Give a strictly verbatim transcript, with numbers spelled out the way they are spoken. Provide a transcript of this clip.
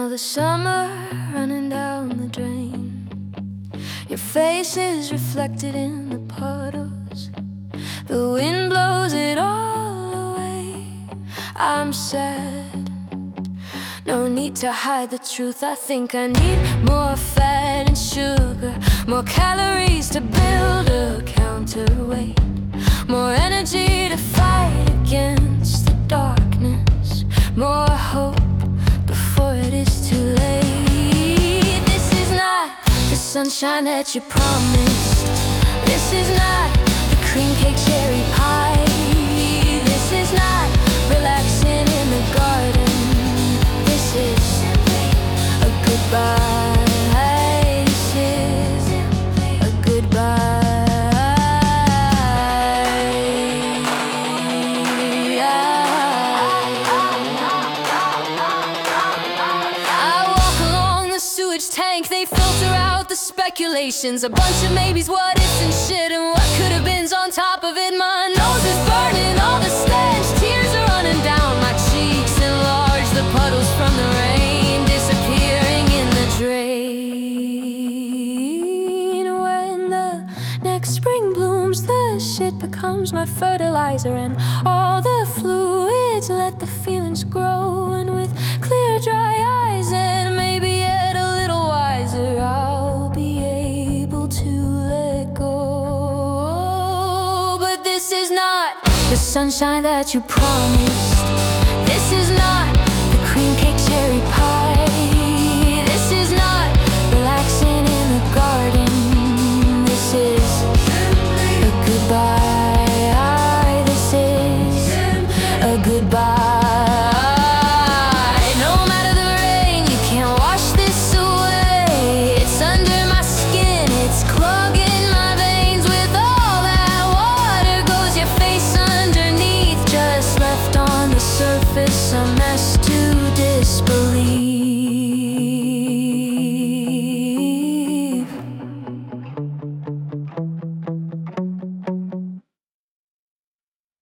Another summer running down the drain. Your face is reflected in the puddles. The wind blows it all away. I'm sad, no need to hide the truth. I think I need more fat and sugar, more calories to build a counterweight, more energy to fight against the darkness, more hope before it is too late. This is not the sunshine that you promised. This is not the cream cake cherry pie. This is not relaxing in the garden. This is a goodbye. This is a goodbye. Tank, they filter out the speculations, a bunch of maybes, what ifs and shit, and what could have been's on top of it. My nose is burning, all the stench, tears are running down my cheeks, enlarge the puddles from the rain, disappearing in the drain. When the next spring blooms, the shit becomes my fertilizer, and all the fluids let the feelings grow. And with clear dry eyes and maybe I'll be able to let go. But this is not the sunshine that you promised. This is not the cream cake cherry pie. This is not relaxing in the garden. This is a goodbye. This is a goodbye. Surface, a mess to disbelieve.